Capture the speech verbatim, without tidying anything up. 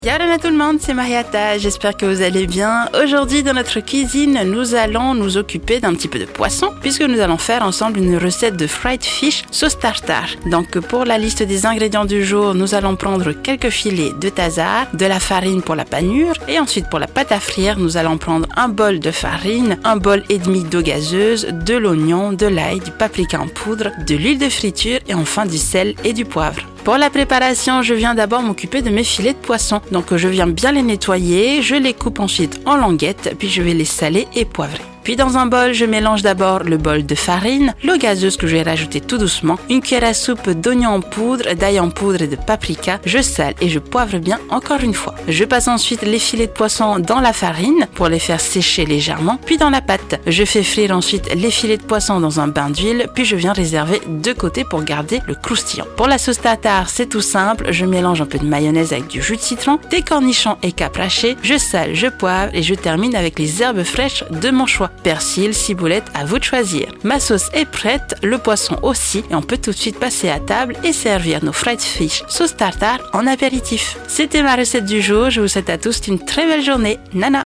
Yalana tout le monde, c'est Mariata, j'espère que vous allez bien. Aujourd'hui dans notre cuisine, nous allons nous occuper d'un petit peu de poisson puisque nous allons faire ensemble une recette de fried fish sauce tartare. Donc pour la liste des ingrédients du jour, nous allons prendre quelques filets de thazar, de la farine pour la panure et ensuite pour la pâte à frire, nous allons prendre un bol de farine, un bol et demi d'eau gazeuse, de l'oignon, de l'ail, du paprika en poudre, de l'huile de friture et enfin du sel et du poivre. Pour la préparation, je viens d'abord m'occuper de mes filets de poisson. Donc je viens bien les nettoyer, je les coupe ensuite en languettes, puis je vais les saler et poivrer. Puis dans un bol, je mélange d'abord le bol de farine, l'eau gazeuse que je vais rajouter tout doucement, une cuillère à soupe d'oignon en poudre, d'ail en poudre et de paprika. Je sale et je poivre bien encore une fois. Je passe ensuite les filets de poisson dans la farine pour les faire sécher légèrement, puis dans la pâte. Je fais frire ensuite les filets de poisson dans un bain d'huile, puis je viens réserver de côté pour garder le croustillant. Pour la sauce tartare, c'est tout simple. Je mélange un peu de mayonnaise avec du jus de citron, des cornichons et capres hachés. Je sale, je poivre et je termine avec les herbes fraîches de mon choix. Persil, ciboulette, à vous de choisir. Ma sauce est prête, le poisson aussi, et on peut tout de suite passer à table et servir nos fried fish sauce tartare en apéritif. C'était ma recette du jour, je vous souhaite à tous une très belle journée. Nana!